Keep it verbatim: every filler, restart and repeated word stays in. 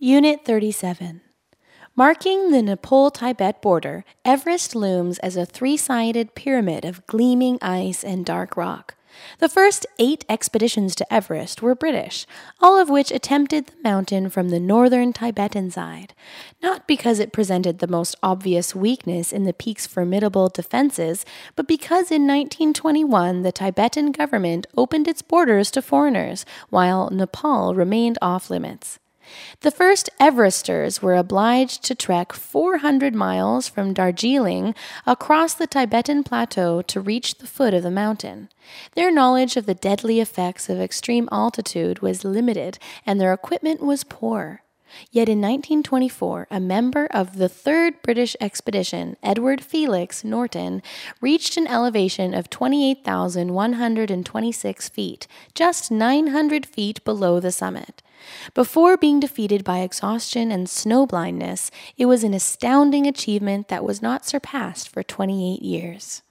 Unit thirty-seven. Marking the Nepal-Tibet border, Everest looms as a three-sided pyramid of gleaming ice and dark rock. The first eight expeditions to Everest were British, all of which attempted the mountain from the northern Tibetan side, not because it presented the most obvious weakness in the peak's formidable defenses, but because in nineteen twenty-one the Tibetan government opened its borders to foreigners, while Nepal remained off-limits. The first Everesters were obliged to trek four hundred miles from Darjeeling across the Tibetan plateau to reach the foot of the mountain. Their knowledge of the deadly effects of extreme altitude was limited, and their equipment was poor. Yet in nineteen twenty-four, a member of the third British expedition, Edward Felix Norton, reached an elevation of twenty-eight thousand one hundred twenty-six feet, just nine hundred feet below the summit. Before being defeated by exhaustion and snowblindness, it was an astounding achievement that was not surpassed for twenty-eight years.